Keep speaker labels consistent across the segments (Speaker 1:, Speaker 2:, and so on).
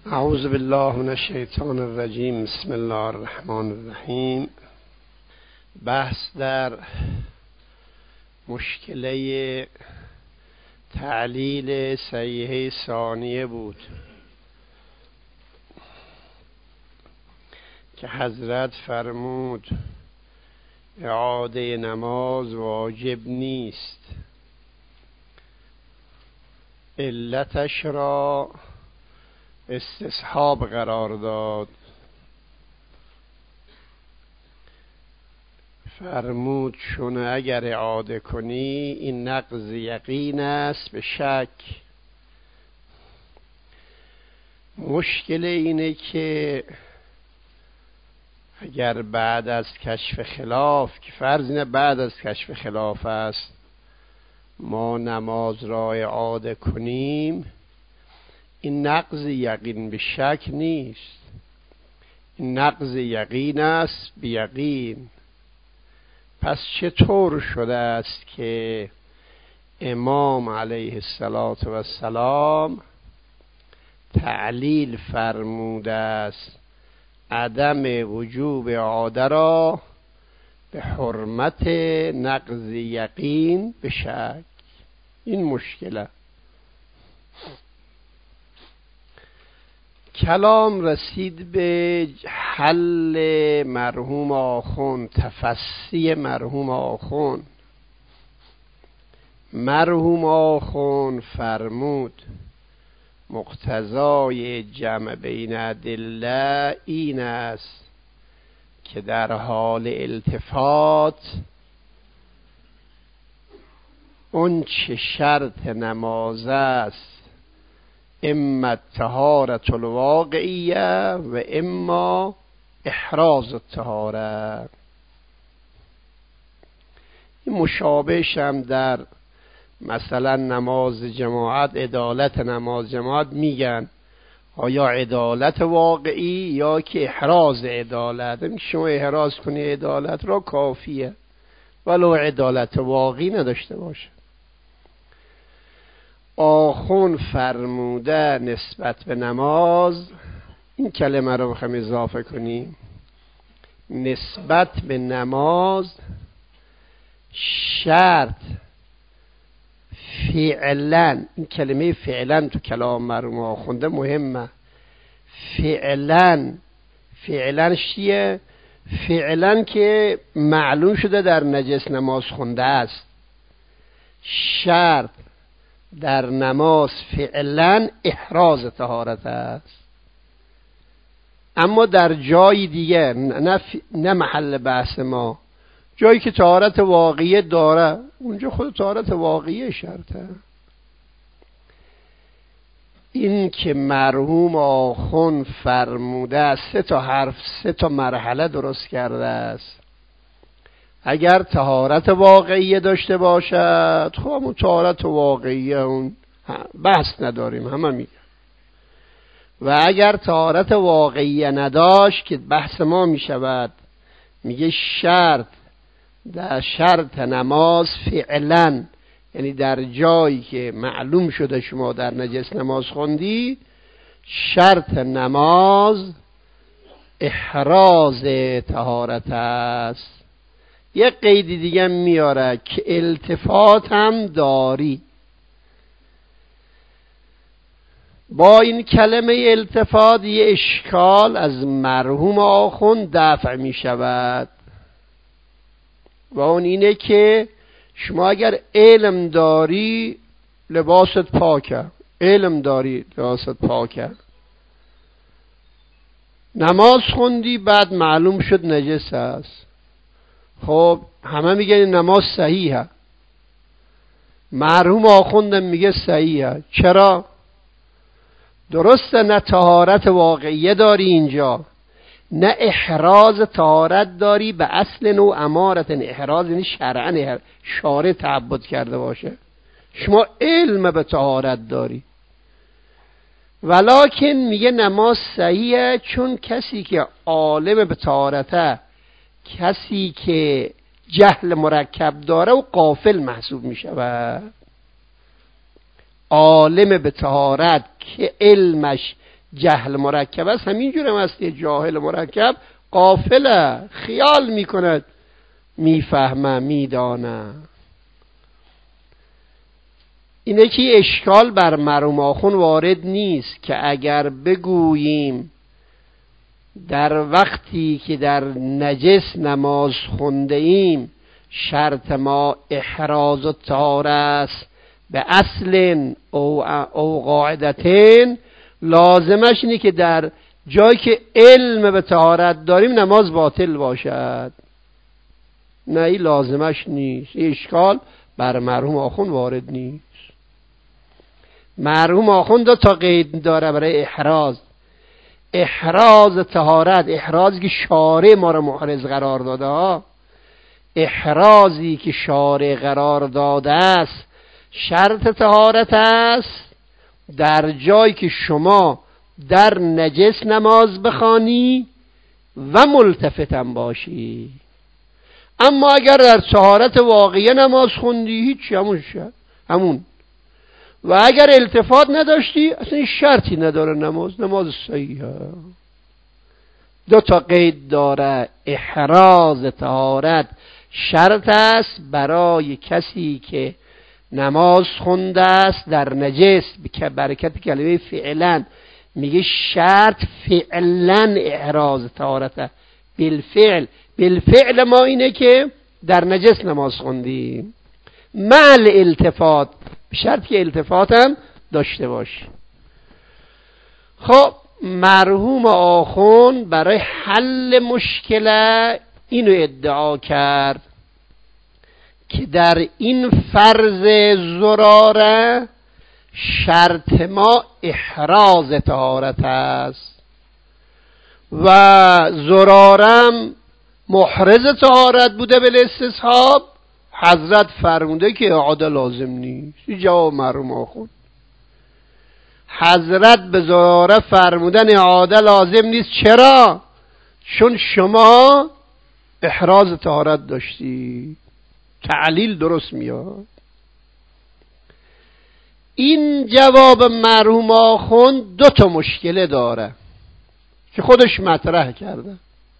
Speaker 1: اعوذ بالله من الشیطان الرجیم. بسم الله الرحمن الرحیم. بحث در مشکله تعلیل صحیحه ثانیه بود که حضرت فرمود اعاده نماز واجب نیست، علتش را استصحاب قرار داد. فرمود چون اگر اعاده کنی این نقض یقین است به شک. مشکل اینه که اگر بعد از کشف خلاف، که فرض اینه بعد از کشف خلاف است، ما نماز را اعاده کنیم، این نقض یقین به شک نیست، این نقض یقین است به یقین. پس چطور شده است که امام علیه السلام تعلیل فرموده است عدم وجوب اعاده را به حرمت نقض یقین به شک؟ این مشکله. کلام رسید به حل مرحوم آخوند، تفسیر مرحوم آخوند. مرحوم آخوند فرمود مقتضای جمع بین ادله این است که در حال التفات اون چه شرط نماز است اما طهارت الواقعیه و اما احراز الطهاره. این مشابهش هم در مثلا نماز جماعت، عدالت نماز جماعت میگن آیا عدالت واقعی یا که احراز عدالت. شما احراز کنی عدالت را کافیه ولو عدالت واقعی نداشته باشه. آخوند فرموده نسبت به نماز، این کلمه رو بخوایم اضافه کنیم، نسبت به نماز شرط فعلا، این کلمه فعلا تو کلام مرحوم آخونده مهمه. فعلا چیه؟ فعلا که معلوم شده در نجس نماز خونده است. شرط در نماز فعلا احراز طهارت است، اما در جای دیگه نه محل بحث ما، جایی که طهارت واقعی داره اونجا خود طهارت واقعی شرطه. این که مرحوم آخوند فرموده 3 تا حرف 3 تا مرحله درست کرده است. اگر طهارت واقعی داشته باشد خب اون طهارت واقعی اون بحث نداریم، همه میگن. و اگر طهارت واقعی نداشت که بحث ما میشود، میگه شرط در شرط نماز فعلا، یعنی در جایی که معلوم شده شما در نجس نماز خوندی، شرط نماز احراز طهارت است. یه قید دیگه میاره که التفات هم داری. با این کلمه التفات یه اشکال از مرحوم آخوند دفع می شود و اون اینه که شما اگر علم داری لباست پاکه، علم داری لباست پاکه، نماز خوندی بعد معلوم شد نجس است، خب همه میگن نماز صحیحه. مرحوم آخوندم میگه صحیحه. چرا؟ درسته نه طهارت واقعیه داری اینجا، نه احراز طهارت داری به اصل نوع امارت. احراز یعنی شرعن شارع تعبد کرده باشه. شما علم به طهارت داری، ولکن میگه نماز صحیحه چون کسی که عالم به طهارته، کسی که جهل مرکب داره و غافل محسوب میشود. عالم به طهارت که علمش جهل مرکب است، همینجور هم هست. جاهل مرکب غافله، خیال میکند میفهمه میدانه. اینه که اشکال بر مرحوم آخوند وارد نیست که اگر بگوییم در وقتی که در نجس نماز خونده ایم شرط ما احراز و طهاره است به اصل او قاعدتین، لازمش اینه که در جایی که علم به طهارت داریم نماز باطل باشد. نه، این لازمش نیست. این اشکال بر مرحوم آخوند وارد نیست. مرحوم آخوند 2 تا قید داره برای احراز طهارت، احرازی که شارع ما را محرز قرار داده، احرازی که شارع قرار داده است شرط طهارت است در جایی که شما در نجس نماز بخوانی و ملتفتم باشی. اما اگر در طهارت واقعی نماز خوندی هیچ، همون. و اگر التفات نداشتی اصلا شرطی نداره، نماز صحیحه. 2 تا قید داره. احراز طهارت شرط است برای کسی که نماز خونده است در نجس، به برکت کلمه فعلا میگه شرط فعلا احراز طهارت بالفعل ما اینه که در نجس نماز خوندیم مع الالتفات، شرط که التفات هم داشته باش. خب مرحوم آخوند برای حل مشکل اینو ادعا کرد که در این فرض زراره شرط ما احراز طهارت است و زرارم محرز طهارت بوده به استصحاب. حضرت فرموده که اعاده لازم نیست. این جواب مرحوم آخوند. حضرت به زراره فرمودن اعاده لازم نیست. چرا؟ چون شما احراز طهارت داشتی. تعلیل درست میاد. این جواب مرحوم آخوند 2 تا مشکله داره که خودش مطرح کرده.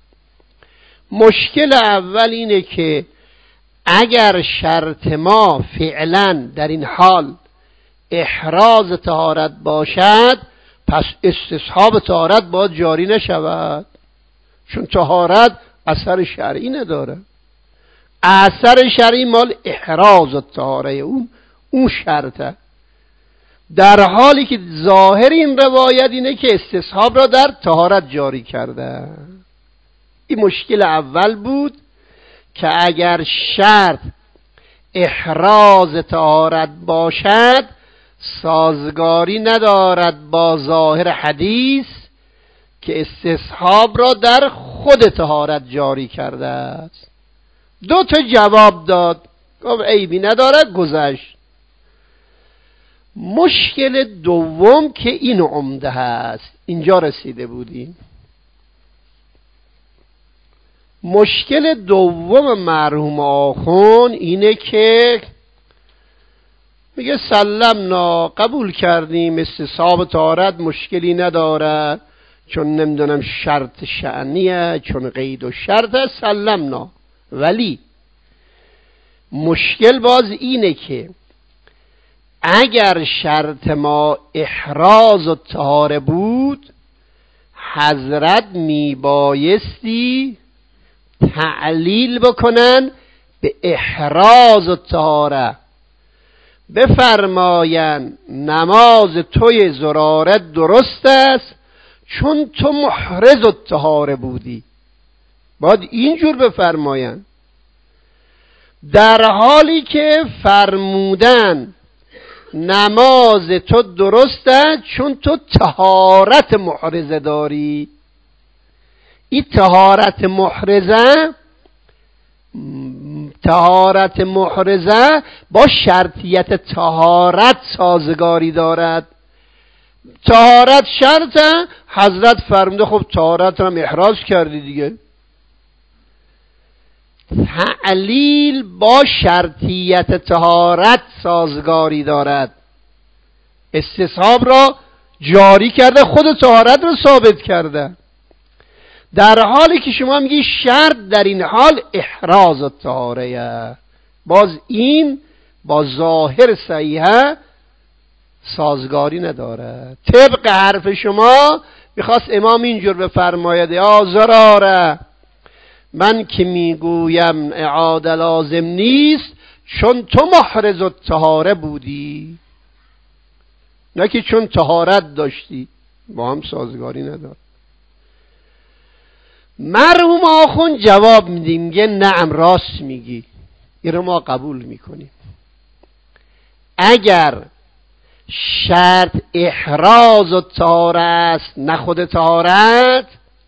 Speaker 1: مشکل اول اینه که اگر شرط ما فعلا در این حال احراز طهارت باشد پس استصحاب طهارت باید جاری نشود، چون طهارت اثر شرعی نداره. اثر شرعی مال احراز طهاره، اون شرطه. در حالی که ظاهر این روایت اینه که استصحاب را در طهارت جاری کرده. این مشکل اول بود که اگر شرط احراز طهارت باشد سازگاری ندارد با ظاهر حدیث که استصحاب را در خود طهارت جاری کرده است. 2 تا جواب داد، گفت عیبی نداره، گذشت. مشکل دوم که این عمده هست، اینجا رسیده بودیم. مشکل دوم مرحوم آخوند اینه که میگه سلمنا، قبول کردیم استصحاب طهارت مشکلی نداره چون نمیدونم شرط شأنیه، چون قید و شرط سلمنا. ولی مشکل باز اینه که اگر شرط ما احراز و طهاره بود حضرت میبایستی تعلیل بکنن به احراز و طهاره، بفرماین نماز توی زراره درست است چون تو محرز و طهاره بودی. باید اینجور بفرماین، در حالی که فرمودن نماز تو درست است چون تو طهارت محرزه داری. این طهارت محرزه با شرطیت طهارت سازگاری دارد. طهارت شرطه، حضرت فرموده خب طهارت هم احراز کردی دیگه. تعلیل با شرطیت طهارت سازگاری دارد، استصحاب را جاری کرده، خود طهارت رو ثابت کرده. در حالی که شما میگی شرط در این حال احراز الطهاره، باز این با ظاهر صحیحه سازگاری نداره. طبق حرف شما میخواست امام اینجور بفرماید یا زراره، من که میگویم اعاده لازم نیست چون تو محرز الطهاره بودی، نه که چون طهارت داشتی. با هم سازگاری نداره. مرحوم آخوند جواب میدیم، میگه نعم راست میگی، این رو ما قبول میکنیم. اگر شرط احراز الطهاره است نه خود طهارت،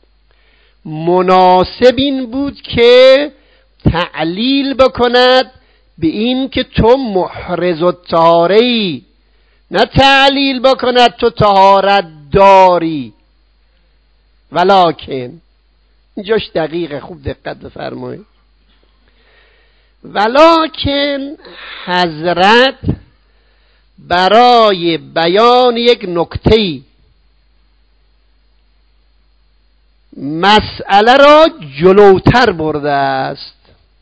Speaker 1: مناسب این بود که تعلیل بکند به این که تو محرز الطهاره ای، نه تعلیل بکند تو طهارت داری. ولکن اینجاش دقیقه، خوب دقت بفرمایید. ولکن حضرت برای بیان یک نکته‌ای مسئله را جلوتر برده است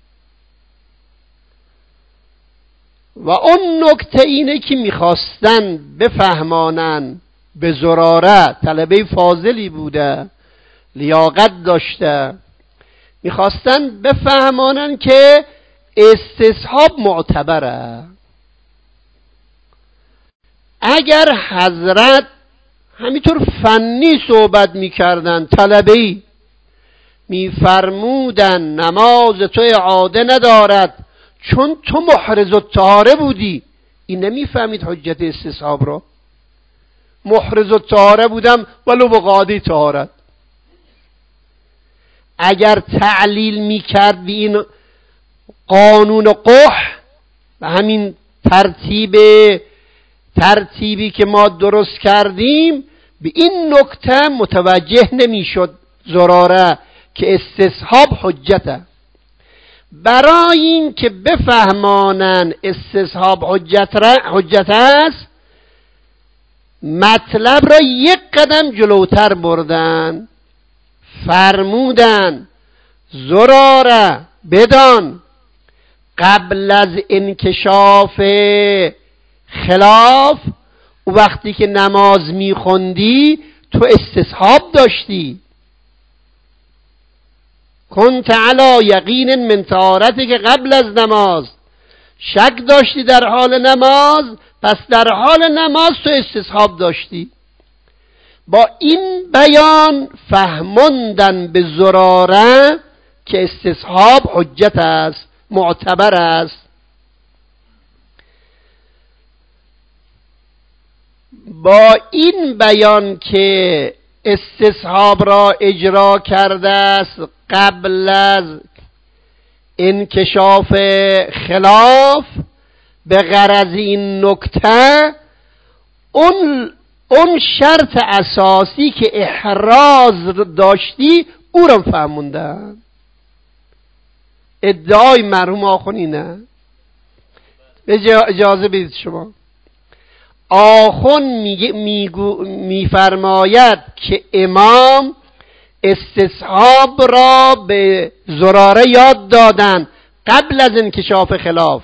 Speaker 1: و اون نکته اینه که میخواستن بفهمانن به زراره، طلبه فاضلی بوده، لیاقت داشته، میخواستن بفهمانن که استصحاب معتبره. اگر حضرت همینطور فنی صحبت میکردن، طلبه‌ای میفرمودن نماز تو اعاده ندارد چون تو محرز الطهاره بودی، این نمیفهمید حجت استصحاب را. محرز الطهاره بودم ولو به قاعده طهارت. اگر تعلیل میکرد به این قانون قح، به همین ترتیبی که ما درست کردیم، به این نکته متوجه نمیشد زراره که استصحاب حجته. برای این که بفهمانن استصحاب حجت است، مطلب را یک قدم جلوتر بردن، فرمودن زراره بدان قبل از انکشاف خلاف، وقتی که نماز میخوندی تو استصحاب داشتی، کنت علی یقین من طهارتی، که قبل از نماز شک داشتی در حال نماز، پس در حال نماز تو استصحاب داشتی. با این بیان فهموندن به زراره که استصحاب حجت است، معتبر است. با این بیان که استصحاب را اجرا کرده است قبل از انکشاف خلاف، به غرض این نکته اون شرط اساسی که احراز داشتی او را فهموندن. ادعای مرحوم آخوند اینه. اجازه بدید شما. آخوند میفرماید که امام استصحاب را به زراره یاد دادن قبل از انکشاف خلاف.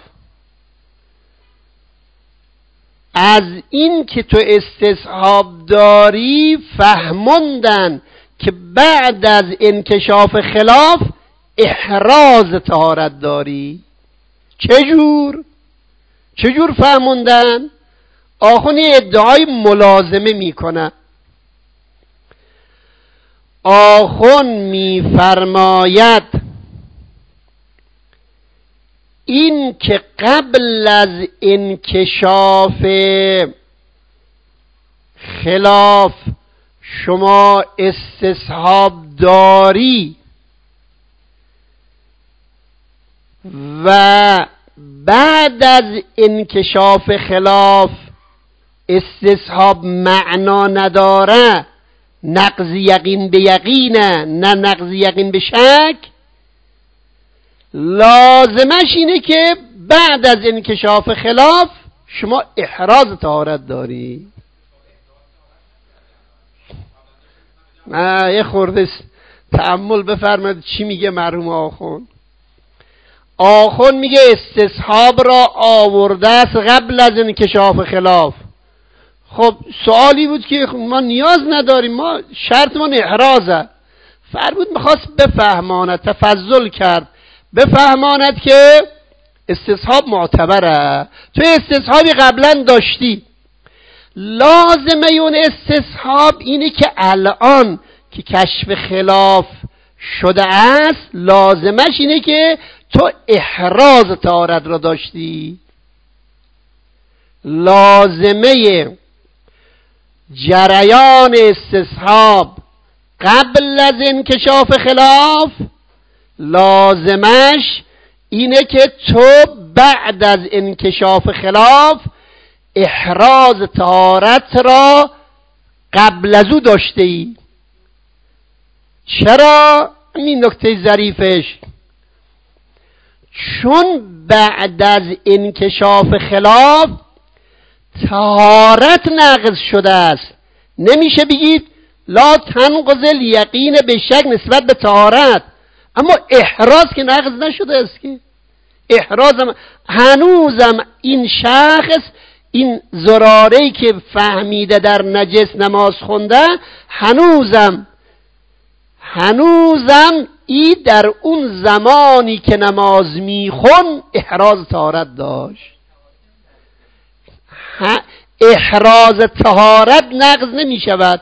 Speaker 1: از این که تو استصحاب داری فهموندن که بعد از انکشاف خلاف احراز طهارت داری. چجور فهموندن؟ آخوند ادعای ملازمه میکنه. آخوند میفرماید این که قبل از انکشاف خلاف شما استصحاب داری و بعد از انکشاف خلاف استصحاب معنا نداره، نقض یقین به یقینه نه نقض یقین به شک، لازمش اینه که بعد از انکشاف خلاف شما احراز طهارت داری. نه یه خورده تأمل بفرمایید چی میگه مرحوم آخوند. آخوند میگه استصحاب را آورده است قبل از انکشاف خلاف. خب سوالی بود که ما نیاز نداریم، ما شرطمون احرازه. فرمود میخواست بفهماند، تفضل کرد بفهماند که استصحاب معتبره. تو استصحابی قبلا داشتی، لازمه اون استصحاب اینه که الان که کشف خلاف شده است لازمش اینه که تو احراز طهارت را داشتی. لازمه جریان استصحاب قبل از انکشاف خلاف لازمش اینه که تو بعد از انکشاف خلاف احراز طهارت را قبل از او داشته ای. چرا؟ این نکته ظریفش، چون بعد از انکشاف خلاف طهارت نقض شده است. نمیشه بگید لا تنقض الیقین به شک نسبت به طهارت، اما احراز که نقض نشده است که احرازم هنوزم این شخص این زراره‌ای که فهمیده در نجس نماز خونده هنوزم ای در اون زمانی که نماز میخون احراز طهارت داشت. احراز طهارت نقض نمی شود.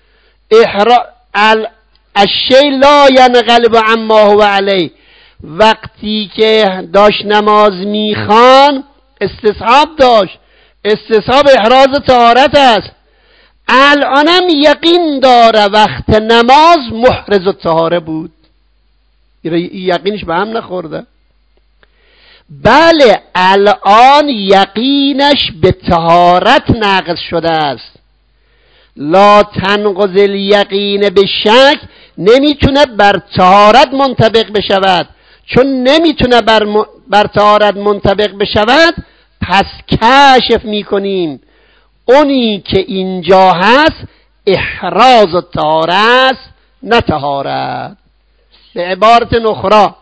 Speaker 1: الشیء لا ینقلب عما هو علیه. وقتی که داشت نماز میخوان استصحاب داشت، استصحاب احراز طهارت است. الانم یقین داره وقت نماز محرز الطهاره بود، یقینش به هم نخورده. بله الان یقینش به طهارت نقض شده است. لا تنقض الیقین به شک نمیتونه بر طهارت منطبق بشود. چون نمیتونه بر طهارت منطبق بشود پس کشف میکنیم اونی که اینجا هست احراز الطهاره است نه طهارت. به عبارت اخرى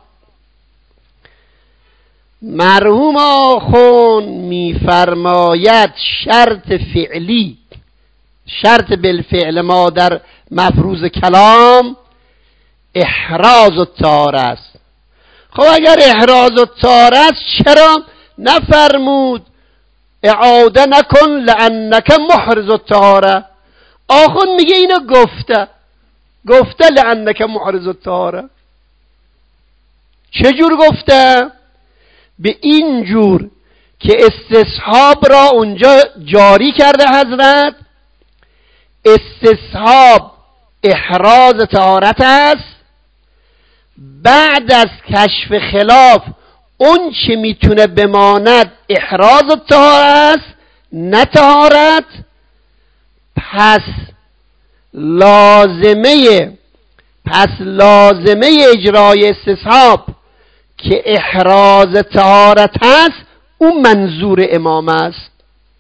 Speaker 1: مرحوم آخوند میفرماید شرط فعلی، شرط بالفعل ما در مفروض کلام احراز الطهاره است. خب اگر احراز الطهاره است چرا نفرمود اعاده نکن لانک محرز الطهاره؟ آخوند میگه اینو گفته لانک محرز الطهاره. چجور گفته؟ به این جور که استصحاب را اونجا جاری کرده حضرت. استصحاب احراز طهارت است، بعد از کشف خلاف اون چه میتونه بماند احراز طهارت است نه طهارت. پس لازمه اجرای استصحاب که احراز طهارت است اون منظور امام است.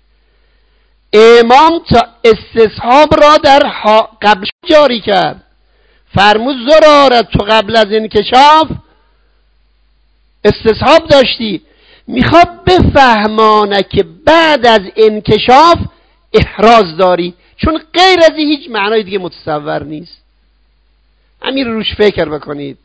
Speaker 1: امام تا استصحاب را در قبل جاری کرد. فرمود زرارت تو قبل از انکشاف استصحاب داشتی، میخواد بفهمانه که بعد از انکشاف احراز داری، چون غیر از هیچ معنای دیگه متصور نیست. همین روش فکر بکنید.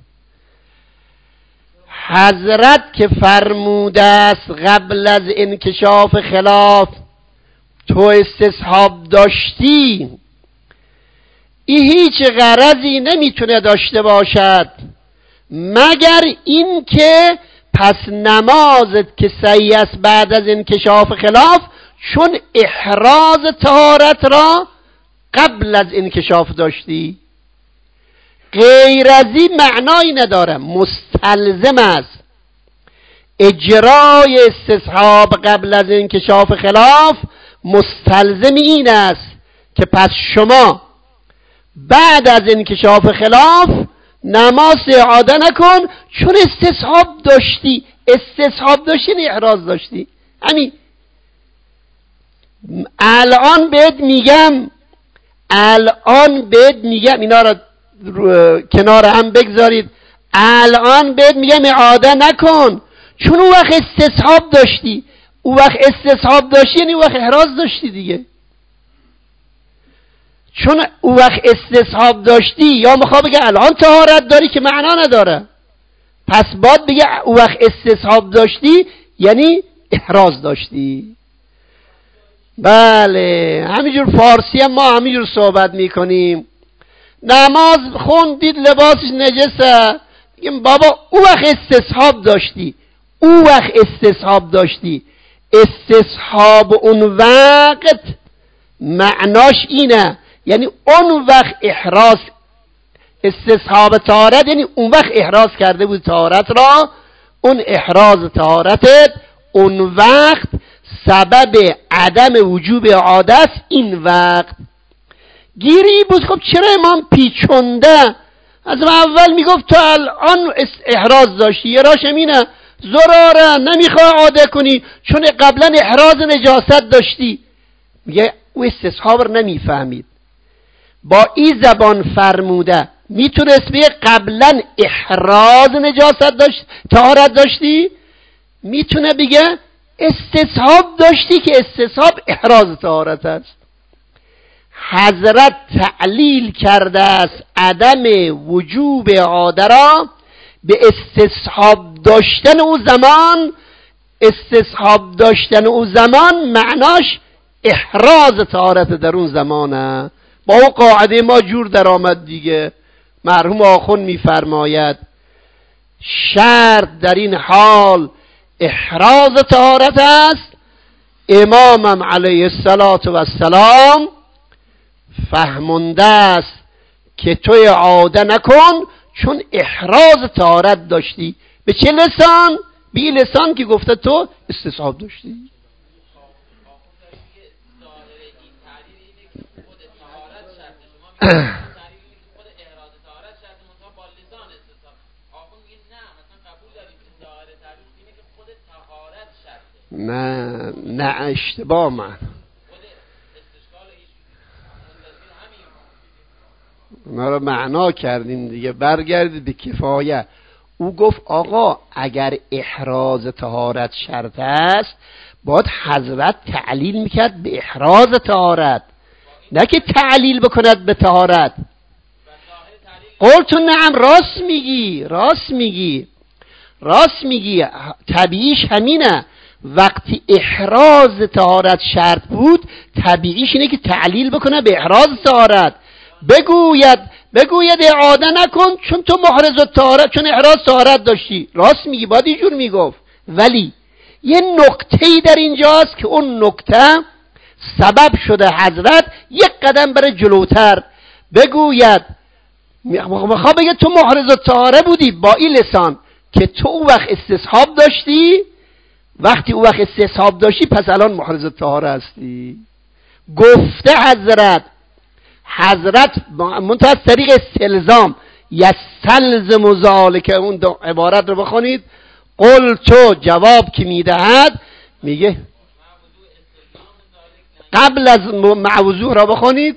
Speaker 1: حضرت که فرموده است قبل از انکشاف خلاف تو استصحاب داشتی، این هیچ غرضی نمیتونه داشته باشد مگر این که پس نمازت که صحیح است بعد از انکشاف خلاف چون احراز طهارت را قبل از انکشاف داشتی. غیر از این معنایی نداره، مستلزم است. اجرای استصحاب قبل از انکشاف خلاف مستلزم این است که پس شما بعد از انکشاف خلاف نماز اعاده نکن چون استصحاب داشتی. استصحاب داشتی احراز داشتی. همین الان بهت میگم الان بهت میگم اینا رو کنار هم بگذارید، الان بهت میگم اعاده نکن، چون اون وقت استصحاب داشتی. اون وقت استصحاب داشتی یعنی اون وقت احراز داشتی دیگه. چون اون وقت استصحاب داشتی، یا میخواد بگه الان طهارت داری که معنا نداره، پس باید بگه اون وقت استصحاب داشتی یعنی احراز داشتی. بله همینجور فارسی هم ما همینجور صحبت میکنیم. نماز خوندید لباسش نجسه، میگیم بابا اون وقت استصحاب داشتی، اون وقت استصحاب داشتی. استصحاب اون وقت معناش اینه، یعنی اون وقت احراز، استصحاب طهارت یعنی اون وقت احراز کرده بود طهارت را، اون احراز طهارتت اون وقت سبب عدم وجوب عاده است. این وقت گیری بود. خب چرا امام پیچونده از اول میگفت تو الان احراز داشتی، یه راشم اینه زراره نمیخواه عاده کنی چون قبلا احراز نجاست داشتی. میگه او استصحاب رو نمیفهمید، با این زبان فرموده میتونست بگه قبلا احراز نجاست داشت طهارت داشتی، میتونه بگه استصحاب داشتی که استصحاب احراز طهارت است. حضرت تعلیل کرده است عدم وجوب عاده را به استصحاب داشتن او زمان. استصحاب داشتن او زمان معناش احراز طهارت در اون زمانه. با اون قاعده ما جور در آمد دیگه. مرحوم آخوند میفرماید شرط در این حال احراز طهارت است. امامم علیه السلام فهمونده است که توی عاده نکن چون احراز طهارت داشتی. به چه لسان؟ به این لسان که گفته تو استصحاب داشتی. نه اشتباه من اونا رو معنا کردیم دیگه. برگردید به کفایه. او گفت آقا اگر احراز طهارت شرط است باید حضرت تعلیل میکرد به احراز طهارت، نه که تعلیل بکند به طهارت. قلت نعم، راست میگی طبیعیش همینه. وقتی احراز طهارت شرط بود طبیعیش اینه که تعلیل بکنه به احراز طهارت، بگوید اعاده نکن چون تو محرز طهارت، چون احراز طهارت داشتی. راست میگی، باید اینجور میگفت. ولی یه نکته‌ای در اینجاست که اون نکته سبب شده حضرت یک قدم بره جلوتر بگوید، میخواد بگه تو محرز طهاره بودی با این لسان که تو اون وقت استصحاب داشتی. وقتی اون وقت استصحاب داشتی پس الان محرز طهاره هستی. گفته حضرت منتها از طریق استلزام یستلزم ذالک، اون عبارت رو بخونید. قل تو جواب که میدهد میگه قبل از معوضوح را بخونید.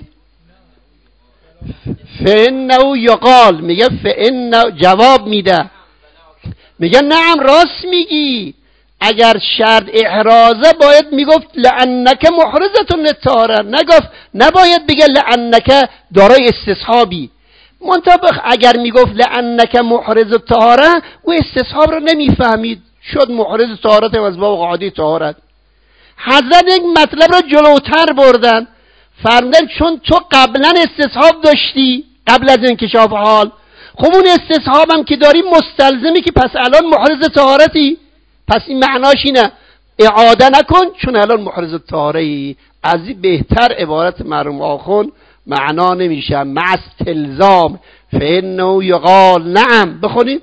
Speaker 1: فإنه یقال، میگه فإنه جواب میده، میگه نعم راست میگی. اگر شرط احرازه باید میگفت لعنک محرزتون للطهاره، نباید بگه لعنک دارای استصحابی. منطبق اگر میگفت لعنک محرز الطهاره و استصحاب رو نمیفهمید، شد محرز طهارت و از باب قاعده طهارت. حضرت یک مطلب رو جلوتر بردن، فرمودن چون تو قبلا استصحاب داشتی قبل از انکشاف حال، خب اون استصحاب هم که داری مستلزمی که پس الان محرز طهارتی، پس این معناش اینه اعاده نکن چون الان محرز طهاره‌ای. از این بهتر عبارت مرحوم آخوند معنا نمیشه. مع استلزام فإنه یقال نعم. بخونید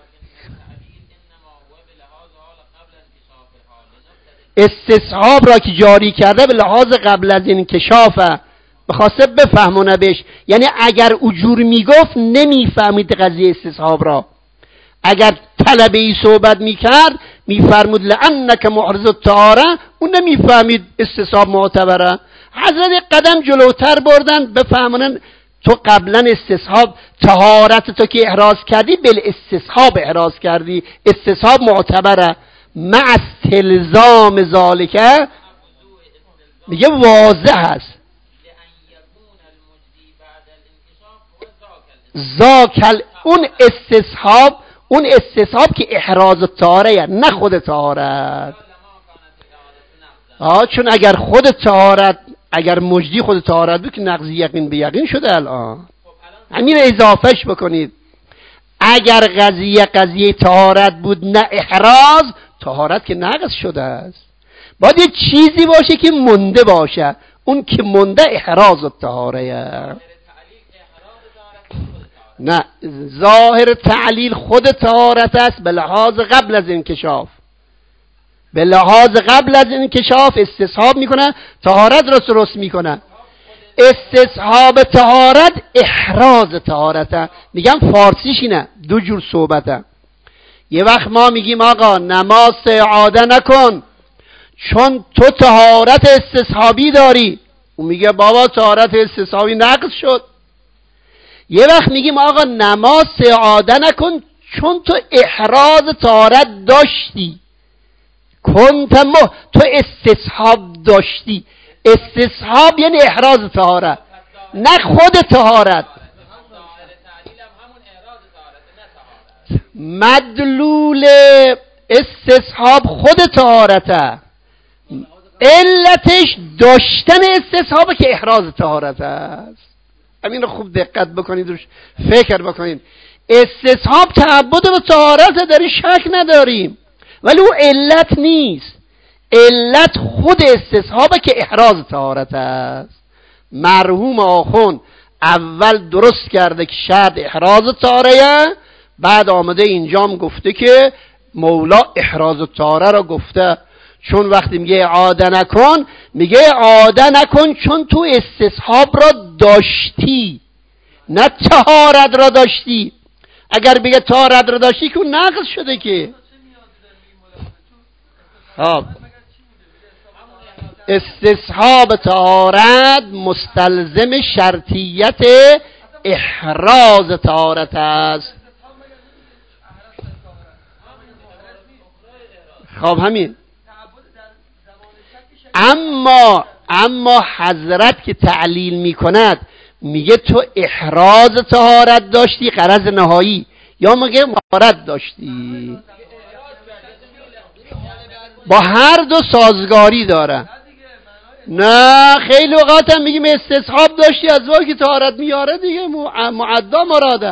Speaker 1: استصحاب را که جاری کرده به لحاظ قبل از انکشافه، بخواسته بفهمونه بهش. یعنی اگر اجور میگفت نمیفهمید قضیه استصحاب را. اگر طلبه‌ای صحبت میکرد میفرمود لعنک محرز الطهاره، اون نمیفهمید استصحاب معتبره. حضرت قدم جلوتر بردن بفهمونن تو قبلا استصحاب طهارت تو که احراز کردی بل استصحاب احراز کردی، استصحاب معتبره مع استلزام ذالکه میگه واضح هست. ذاکل اون استصحاب که احراز طهاره نه خود طهارت. چون اگر خود طهارت، اگر مجدی خود طهارت بود که نقض یقین به یقین شده. الان همین اضافهش بکنید. اگر قضیه طهارت بود نه احراز، طهارت که نقض شده است. باید یه چیزی باشه که مونده باشه، اون که مونده احراز الطهاره. نه، ظاهر تعلیل خود طهارت است به لحاظ قبل از انکشاف. به لحاظ قبل از انکشاف استصحاب میکنه، طهارت را درست میکنه. استصحاب طهارت احراز طهارته. میگم فارسیش اینه، دو جور صحبته. یه وقت ما میگیم آقا نماز اعاده نکن چون تو طهارت استصحابی داری، اون میگه بابا طهارت استصحابی نقض شد. یه وقت میگیم آقا نماز اعاده نکن چون تو احراز طهارت داشتی، تو استصحاب داشتی. استصحاب یعنی احراز طهارت نه خود طهارت. مدلول استصحاب خود طهارته، علتش داشتن استصحاب که احراز طهارت است. همین رو خوب دقت بکنید، روش فکر بکنید. استصحاب تعبد به طهارت داری، شک نداریم، ولی او علت نیست. علت خود استصحابه که احراز طهارت است. مرحوم آخوند اول درست کرده که شرط احراز طهاره، بعد آمده اینجام گفته که مولا احراز طهاره را گفته. چون وقتی میگه اعاده نکن، میگه اعاده نکن چون تو استصحاب را داشتی نه طهارت را داشتی. اگر بگه طهارت را داشتی که اون نقض شده که. استصحاب طهارت مستلزم شرطیت احراز طهارت است. خب همین. اما حضرت که تعلیل میکند میگه تو احراز طهارت داشتی غرض نهایی، یا میگه طهارت داشتی. با هر دو سازگاری داره. نه خیلی اوقات هم میگیم استصحاب داشتی از وقتی که طهارت میاره دیگه معدا مراده.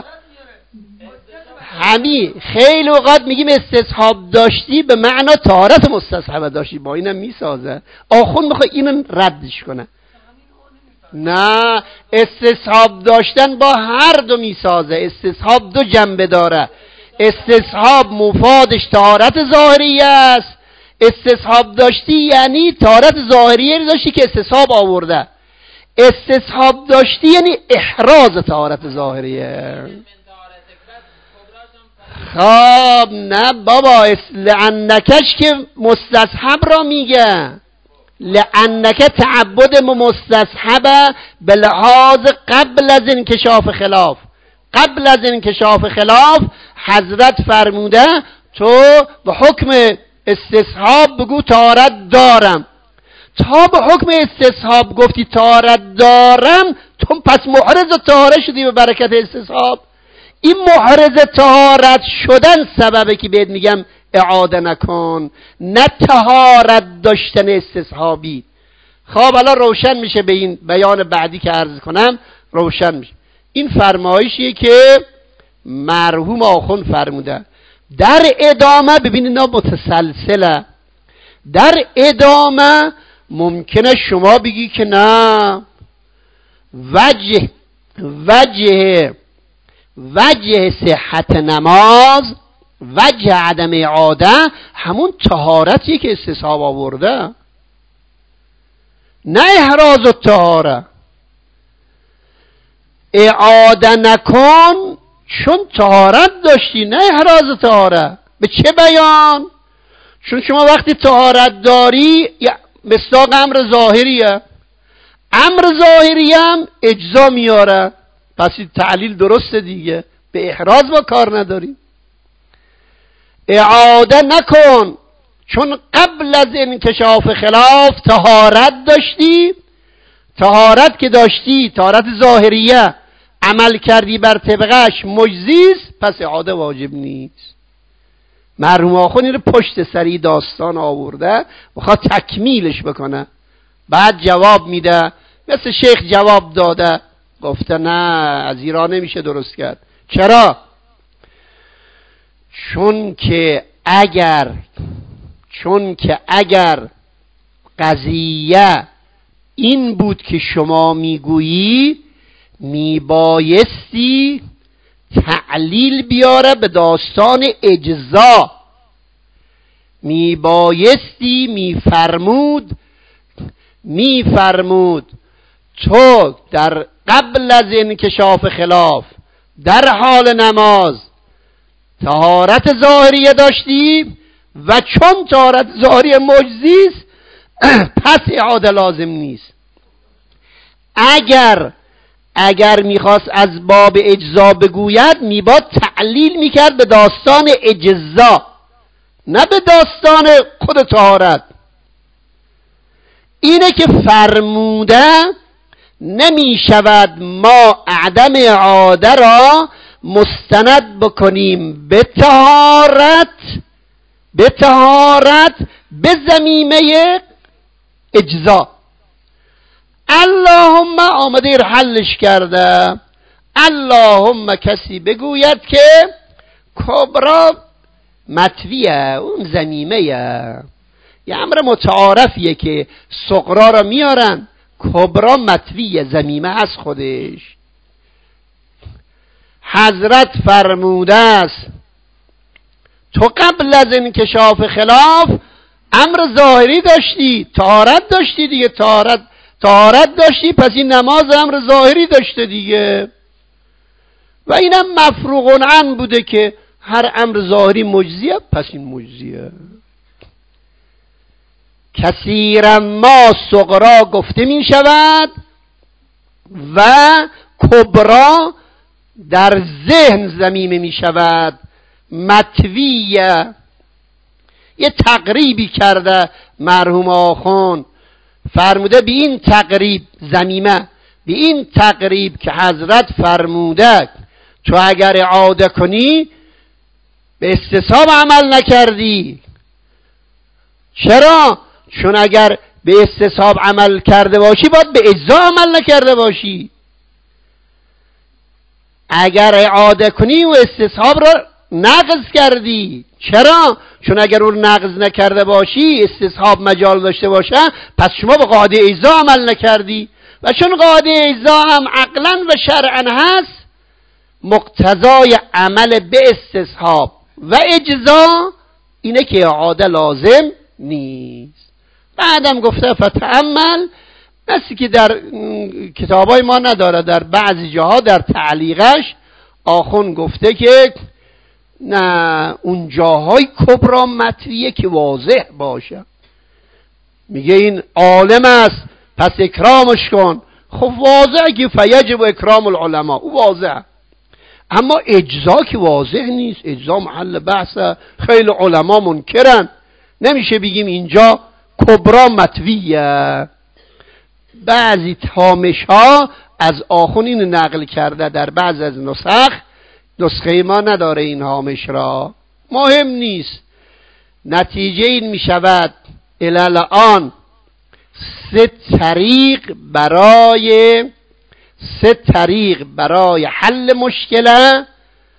Speaker 1: خیلی اوقات میگیم استصحاب داشتی به معنا طهارت مستصحب داشتی، با اینم میسازه. آخوند میخواد اینو ردش کنه. نه، استصحاب داشتن با هر دو میسازه. استصحاب دو جنبه داره. استصحاب مفادش طهارت ظاهری است. استصحاب داشتی یعنی طهارت ظاهریه داشتی که استصحاب آورده. استصحاب داشتی یعنی احراز طهارت ظاهریه. خب نه بابا، لعنکش که مستصحب را میگه. لعنک تعبد مستصحب به لحاظ قبل از انکشاف خلاف. قبل از انکشاف خلاف حضرت فرموده تو به حکم استصحاب بگو طهارت دارم. تا به حکم استصحاب گفتی طهارت دارم، تو پس محرز طهاره شدی به برکت استصحاب. این محرز طهارت شدن سببه که بهت میگم اعاده نکن، نه طهارت داشتن استصحابی. خب الان روشن میشه به این بیان بعدی که عرض کنم، روشن میشه. این فرمایشیه که مرحوم آخوند فرموده. در ادامه ببینید اینا متسلسله. در ادامه ممکنه شما بگی که نه، وجه صحت نماز، وجه عدم اعاده همون طهارتیه که استصحاب آورده، نه احراز الطهاره. اعاده نکن چون طهارت داشتی، نه احراز طهاره. به چه بیان؟ چون شما وقتی طهارت داری مصداق امر ظاهریه. امر ظاهری هم اجزا میاره، پس این تعلیل درسته دیگه، به احراز با کار نداریم. اعاده نکن، چون قبل از انکشاف خلاف طهارت داشتی، طهارت که داشتی، طهارت ظاهریه، عمل کردی بر طبقش مجزیست، پس اعاده واجب نیست. مرحوم آخوند این رو پشت سری داستان آورده، میخواد تکمیلش بکنه، بعد جواب میده. مثل شیخ جواب داده، گفته نه از ایران نمیشه درست کرد. چرا؟ چون که اگر قضیه این بود که شما میگویی، میبایستی تعلیل بیاره به داستان اجزا، میبایستی میفرمود تو در قبل از انکشاف خلاف در حال نماز طهارت ظاهریه داشتی و چون طهارت ظاهری مجزیست پس اعاده لازم نیست. اگر میخواست از باب اجزا بگوید میباد تعلیل میکرد به داستان اجزا، نه به داستان خود طهارت. اینه که فرموده نمیشود ما عدم اعاده را مستند بکنیم به طهارت به ضمیمه اجزا. اللهم آمده ایر حلش کرده، اللهم کسی بگوید که کبرا مطویه، اون ضمیمه یه امر متعارفیه که صغرا را میارن، کبرا مطویه، ضمیمه از خودش. حضرت فرموده است تو قبل از انکشاف خلاف امر ظاهری داشتی، طهارت داشتی دیگه، طهارت داشتی، پس این نماز امر ظاهری داشته دیگه. و اینم مفروغ عن بوده که هر امر ظاهری مجزیه، پس این مجزیه. کثیرا ما صغرا گفته می شود و کبرا در ذهن ضمیمه می شود. مطویه، یه تقریبی کرده مرحوم آخوند، فرموده به این تقریب ضمیمه، به این تقریب که حضرت فرموده تو اگر اعاده کنی به استصحاب عمل نکردی. چرا؟ چون اگر به استصحاب عمل کرده باشی باید به اجزا عمل نکرده باشی. اگر اعاده کنی و استصحاب را نقض کردی. چرا؟ چون اگر اون نقض نکرده باشی، استصحاب مجال داشته باشه، پس شما به قاعده اجزا عمل نکردی. و چون قاعده اجزا هم عقلا و شرعا هست، مقتضای عمل به استصحاب و اجزا اینه که اعاده لازم نیست. بعدم گفته فتأمل، مثل که در کتابای ما نداره، در بعضی جاها در تعلیقش آخوند گفته که نه اون جاهای کبرا مطویه که واضح باشه. میگه این عالم است پس اکرامش کن. خب واضح که فیجب اکرام العلماء، او واضح. اما اجزا که واضح نیست، اجزا محل بحثه، خیلی علما منکرن، نمیشه بگیم اینجا کبرا مطویه. بعضی هامش ها از آخوند این نقل کرده در بعض از نسخه ما نداره این هامش را، مهم نیست. نتیجه این می شود الان 3 طریق برای حل مشکله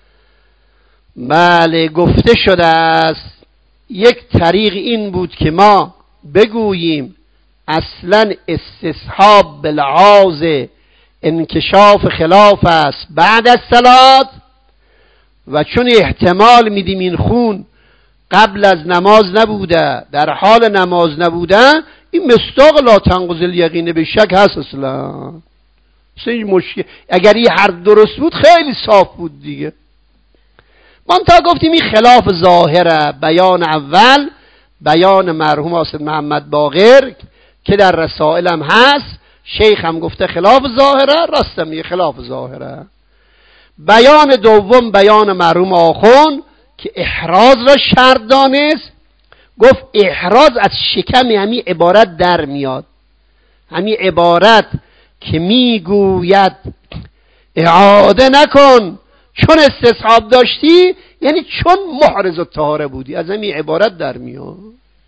Speaker 1: بله گفته شده است. یک طریق این بود که ما بگوییم اصلا استصحاب بالعاز انکشاف خلاف است بعد از صلات، و چون احتمال میدیم این خون قبل از نماز نبوده، در حال نماز نبوده، این مصداق لا تنقض الیقین به شک هست. اصلا این مشکل اگر این هر درست بود خیلی صاف بود دیگه. من تا گفتیم این خلاف ظاهره. بیان اول بیان مرحوم حاسد محمد باقر که در رسائل هم هست، شیخ هم گفته خلاف ظاهره، راستم میگه خلاف ظاهره. بیان دوم بیان مرحوم آخوند که احراز را شرط دانست. گفت احراز از شکم همین عبارت در میاد، همین عبارت که میگوید اعاده نکن چون استصحاب داشتی، یعنی چون محرز الطهاره بودی، از همین عبارت در میاد.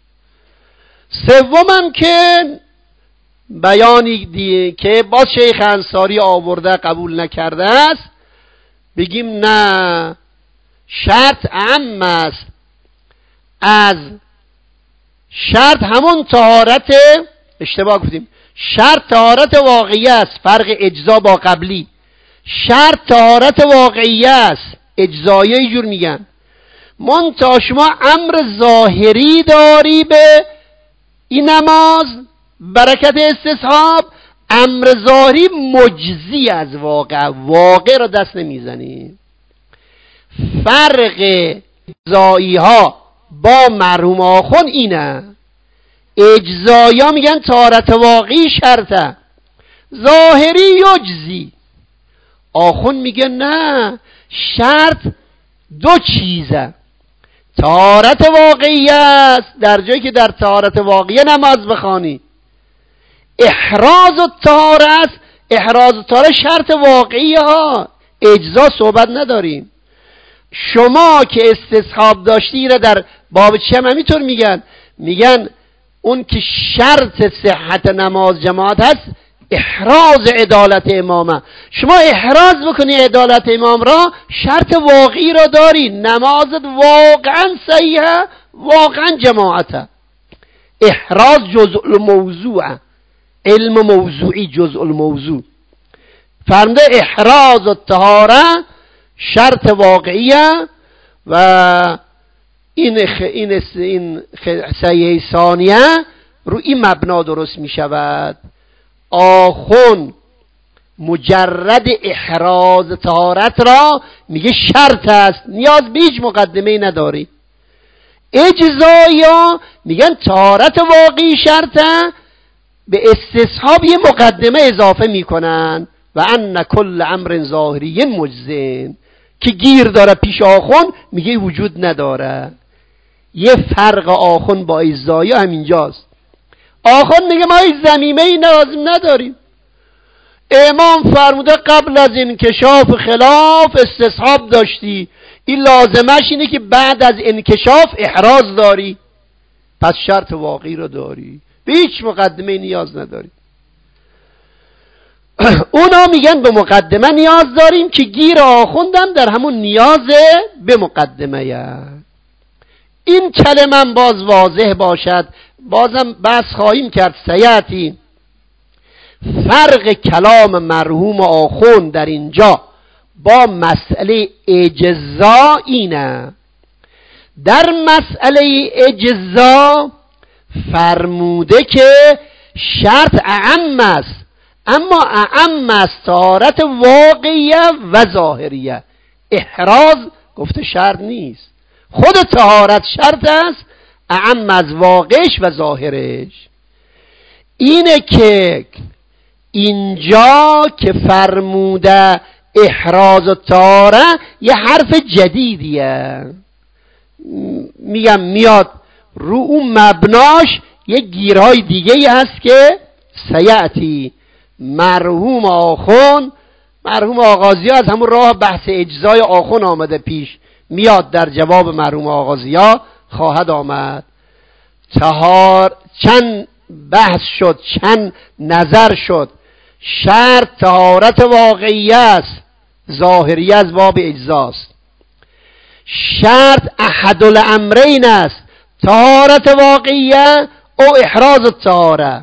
Speaker 1: سومم که بیانی دیگه که با شیخ انصاری آورده قبول نکرده است، بگیم نه شرط عام است. از شرط همون طهارت، اشتباه گفتیم، شرط طهارت واقعی است، فرق اجزا با قبلی. شرط طهارت واقعی است، اجزایی یه جور میگن. منتها شما امر ظاهری داری به این نماز برکت استصحاب، امر ظاهری مجزی از واقع را دست نمیزنی. فرق اجزایی ها با مرحوم آخوند اینه، اجزایی ها میگن طهارت واقعی شرطه، ظاهری یجزی. آخوند میگه نه، شرط دو چیزه، طهارت واقعی است در جایی که در طهارت واقعی نماز بخوانی، احراز الطهاره است، احراز الطهاره شرط واقعی ها، اجزا صحبت نداریم. شما که استصحاب داشتی را در باب چم همینطور میگن اون که شرط صحت نماز جماعت هست احراز عدالت امامه. شما احراز بکنی عدالت امام را، شرط واقعی را داری، نمازت واقعا صحیحه، واقعا جماعته. احراز جزء الموضوع، علم موضوعی جزء الموضوع. فرمده احراز الطهاره شرط واقعیه و این صحیح ثانیه رو این مبنا درست می شود. آخوند مجرد احراز طهارت را میگه شرط است، نیاز به هیچ مقدمه نداری. اجزایا میگن طهارت واقعی شرطه، به استصحاب یه مقدمه اضافه میکنن و ان کل امر ظاهری مجزن، که گیر داره پیش آخوند میگه وجود نداره. یه فرق آخوند با اجزایا همینجاست. آخوند میگه ما هیچ ضمیمه ای لازم نداریم، امام فرموده قبل از انکشاف خلاف استصحاب داشتی، این لازمش اینه که بعد از انکشاف احراز داری، پس شرط واقعی رو داری، به هیچ مقدمه نیاز نداری. اونا میگن به مقدمه نیاز داریم که گیر آخوندم در همون نیاز به مقدمه. این کلمه باز واضح باشد، بازم بحث خواهیم کرد سیاتی. فرق کلام مرحوم آخوند در اینجا با مسئله اجزا اینه، در مسئله اجزا فرموده که شرط اعم است، اما اعم است طهارت واقعیه و ظاهریه. احراز گفته شرط نیست، خود طهارت شرط است، اعم از واقعش و ظاهرش. اینه که اینجا که فرموده احراز الطهاره یه حرف جدیدیه، میگم میاد رو اون مبناش یه گیرهای دیگه هست که سیعتی. مرحوم آخوند، مرحوم آغازی از همون راه بحث اجزای آخوند آمده پیش، میاد در جواب مرحوم آغازی خواهد آمد. چند بحث شد، چند نظر شد. شرط طهارت واقعی است، ظاهری از باب اجزاست. شرط احد الامرین است، طهارت واقعیه او احراز الطهاره.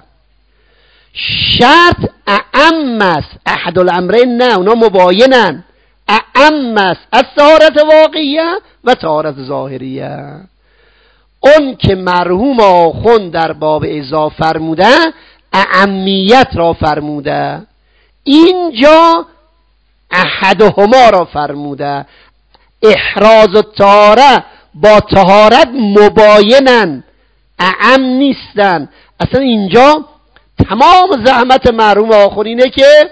Speaker 1: شرط اعم است، احد الامرین نه، اونا مباینن، اعم است از طهارت واقعیه و طهارت ظاهریه. اون که مرحوم آخوند در باب اجزا فرموده اعمیت را فرموده، اینجا احدهما را فرموده. احراز الطهاره با طهارت مباینن، اعم نیستن. اصلا اینجا تمام زحمت مرحوم آخون اینه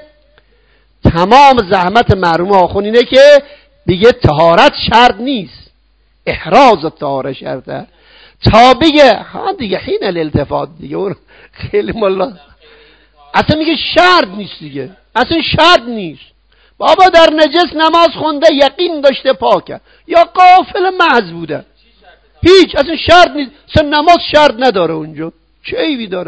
Speaker 1: که بگه طهارت شرط نیست، احراز طهارت شرطه. تا بگه ها دیگه حین الالتفات دیگه اون خیلی ملا اصلا میگه شرط نیست دیگه، اصلا شرط نیست. بابا در نجس نماز خونده یقین داشته پاکه یا غافل محض بوده، هیچ اصلا شرط نیست، اصلا نماز شرط نداره اونجا، چه عیبی داره؟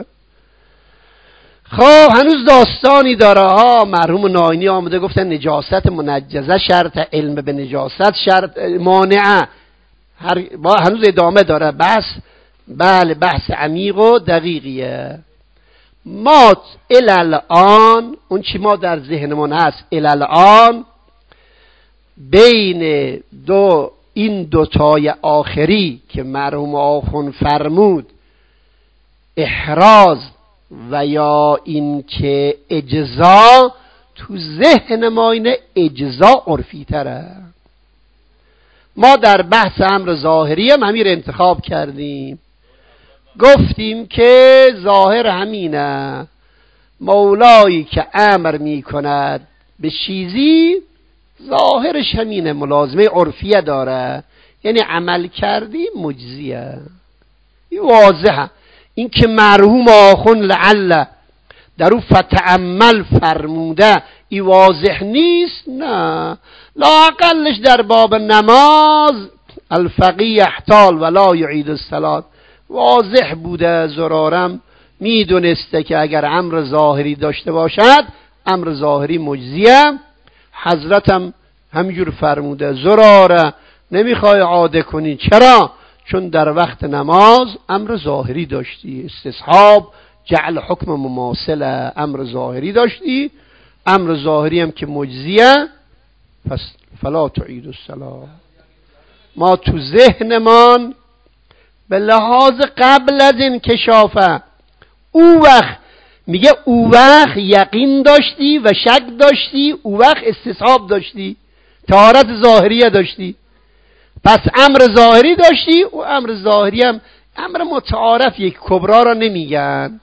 Speaker 1: خب هنوز داستانی داره ها. مرحوم ناینی آمده گفتن نجاست منجزه شرط، علم به نجاست شرط مانعه. هنوز ادامه داره بحث. بله بحث عمیق و دقیقیه. ما الان اون چی ما در ذهنمون هست الان بین این دوتای آخری که مرحوم آخون فرمود احراز و یا این که اجزا، تو ذهن ما اینه اجزا عرفی تره. ما در بحث امر ظاهری هم همین انتخاب کردیم، گفتیم که ظاهر همینه، مولایی که امر می کند به چیزی ظاهرش همینه، ملازمه عرفیه داره، یعنی عمل کردی مجزیه. این واضحه. این که مرحوم آخون لعل در او فتعمل فرموده این واضح نیست، نه، لااقلش در باب نماز الفقیه احتال ولا یعید الصلاة واضح بوده. زرارم میدونسته که اگر امر ظاهری داشته باشد امر ظاهری مجزیه. حضرتم همینجور فرموده زراره نمیخوای عاده کنی، چرا؟ چون در وقت نماز امر ظاهری داشتی، استصحاب جعل حکم مماثله، امر ظاهری داشتی، امر ظاهری هم که مجزیه، پس فلا تعید الصلاة. ما تو ذهنمان به لحاظ قبل از انکشافه او وقت میگه او وقت یقین داشتی و شک داشتی، او وقت استصحاب داشتی، طهارت ظاهریه داشتی، پس امر ظاهری داشتی. و امر ظاهری هم امر متعارف یک کبرا را نمیگن.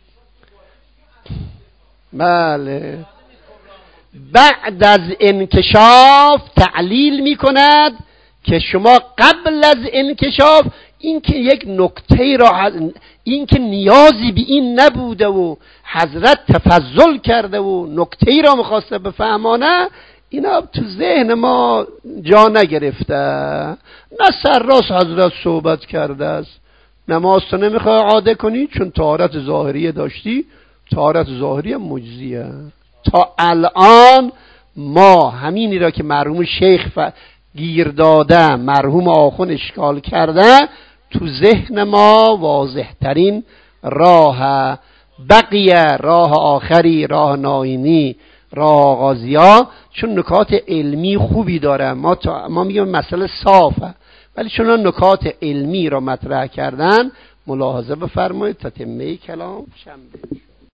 Speaker 1: بله بعد از انکشاف تعلیل میکند که شما قبل از انکشاف این که یک نکته را، این که نیازی به این نبوده و حضرت تفضل کرده و نکته را میخواسته بفهمانه، اینا تو ذهن ما جا نگرفته. نه سرراست حضرت صحبت کرده است نماز تو نمیخوای عاده کنی چون طهارت ظاهریه داشتی، طهارت ظاهریه مجزیه. تا الان ما همینی را که مرحوم شیخ گیر داده، مرحوم آخون اشکال کرده، تو ذهن ما واضح ترین راه. بقیه راه آخری، راه ناینی، راه آغازیا، چون نکات علمی خوبی داره، ما میگیم مسئله صافه، ولی چون نکات علمی را مطرح کردن ملاحظه بفرمایید. تتمه کلام شنبه.